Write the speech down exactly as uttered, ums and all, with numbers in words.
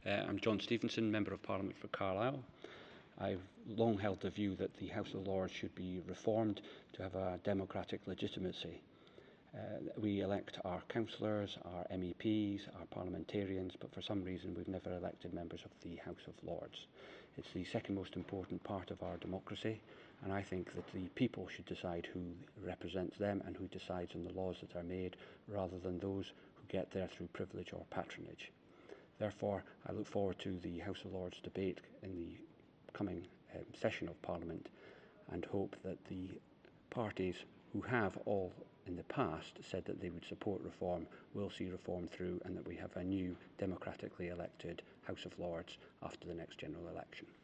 Uh, I'm John Stevenson, Member of Parliament for Carlisle. I've long held the view that the House of Lords should be reformed to have a democratic legitimacy. Uh, we elect our councillors, our M E Ps, our parliamentarians, but for some reason we've never elected members of the House of Lords. It's the second most important part of our democracy, and I think that the people should decide who represents them and who decides on the laws that are made, rather than those who get there through privilege or patronage. Therefore, I look forward to the House of Lords debate in the coming um, session of Parliament, and hope that the parties who have all in the past said that they would support reform will see reform through, and that we have a new democratically elected House of Lords after the next general election.